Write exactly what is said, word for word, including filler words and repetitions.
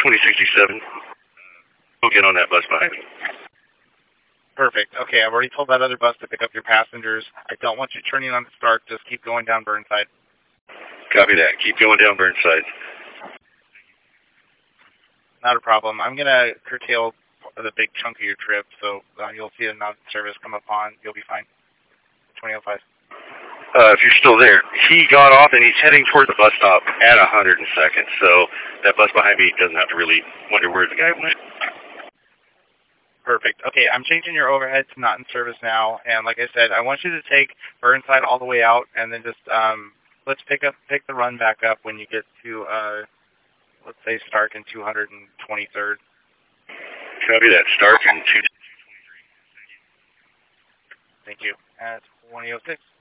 twenty sixty-seven. Go get on that bus behind me. Perfect. Okay, I've already told that other bus to pick up your passengers. I don't want you turning on the start. Just keep going down Burnside. Copy that. Keep going down Burnside. Not a problem. I'm going to curtail the big chunk of your trip, so uh, you'll see a non-service come upon. You'll be fine. twenty oh five. Uh, if you're still there, he got off and he's heading toward the bus stop at one hundred second, so that bus behind me doesn't have to really wonder where the guy went. Perfect. Okay, I'm changing your overhead to not in service now, and like I said, I want you to take Burnside all the way out, and then just um, let's pick up pick the run back up when you get to uh, let's say Stark and two hundred twenty-third. Copy that. Stark and two. Thank you. At twenty oh six.